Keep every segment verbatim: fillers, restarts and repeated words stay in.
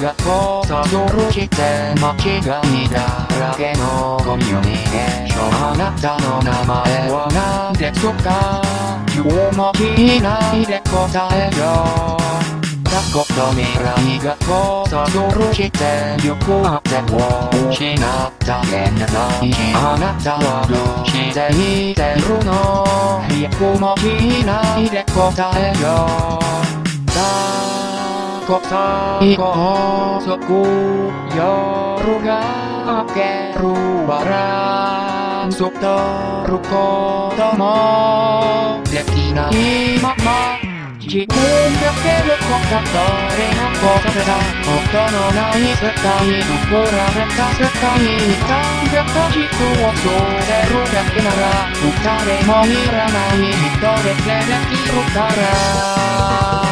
が交差するして間違いだらけのコミュニケーション。あなたの名前は何ですか？今日も聞いないで答えよ。過去と未来が交差するして行く手を失った現在時。あなたはどうして生きてるの？いつも聞いないで答えよ。過去最後遅く夜が明けるバランス取ることもできないまま自分だけのこと誰が答えた音のない世界と比べた世界に単純な軸を添えるだけなら誰もいらない一人でできるから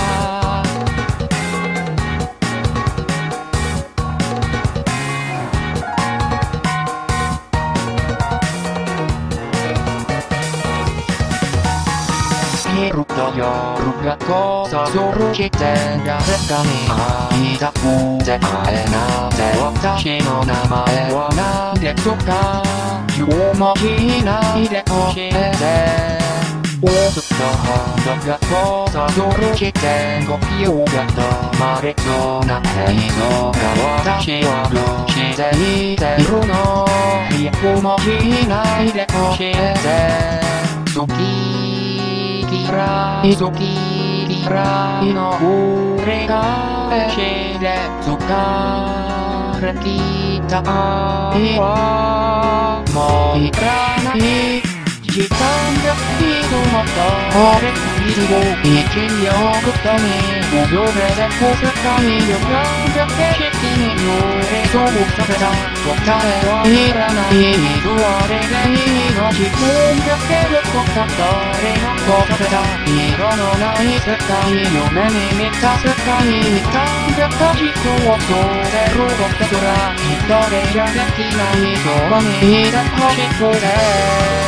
昼と夜が交差するして誰かに会いたくて会えなくて私の名前は何ですか？今日も聞いないで教えて。ずっと肌が交差するして呼吸が止まりそうな映像が私はどうして生きているの？いつも聞いないで教えて。好き嫌い好き嫌いの繰り返しで疲れきた愛はもういらない時間がいつもと俺傷を生きようことに全てこ世界を感じて引きに揺れそうさせた答えはいらない水割れでいいの自分だけのこと誰が答えた色のない世界夢に見た世界に感じた軸を添えることすら一人じゃできないそばにいてほしくて